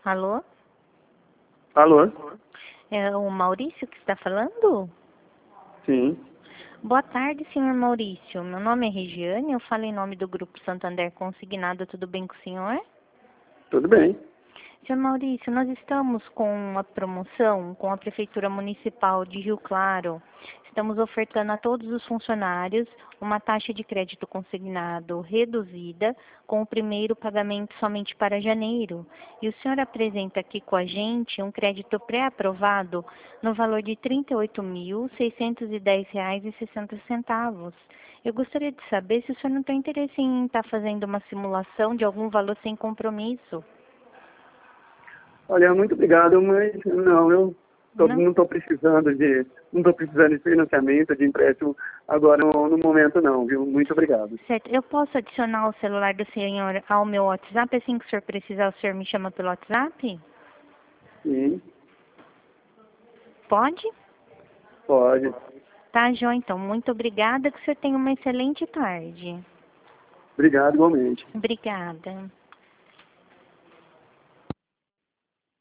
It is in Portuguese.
Alô? Alô? É o Maurício que está falando? Sim. Boa tarde, senhor Maurício. Meu nome é Regiane, eu falo em nome do Grupo Santander Consignado. Tudo bem com o senhor? Tudo bem. Senhor Maurício, nós estamos com uma promoção com a Prefeitura Municipal de Rio Claro. Estamos ofertando a todos os funcionários uma taxa de crédito consignado reduzida, com o primeiro pagamento somente para janeiro. E o senhor apresenta aqui com a gente um crédito pré-aprovado no valor de R$ 38.610,60. Eu gostaria de saber se o senhor não tem interesse em estar fazendo uma simulação de algum valor sem compromisso. Olha, muito obrigado, mas não, não estou precisando de financiamento, de empréstimo agora no momento não, viu? Muito obrigado. Certo. Eu posso adicionar o celular do senhor ao meu WhatsApp? Assim que o senhor precisar, o senhor me chama pelo WhatsApp? Sim, Pode? pode. Tá, João. Então, muito obrigada. Que o senhor tenha uma excelente tarde. Obrigado igualmente. Obrigada.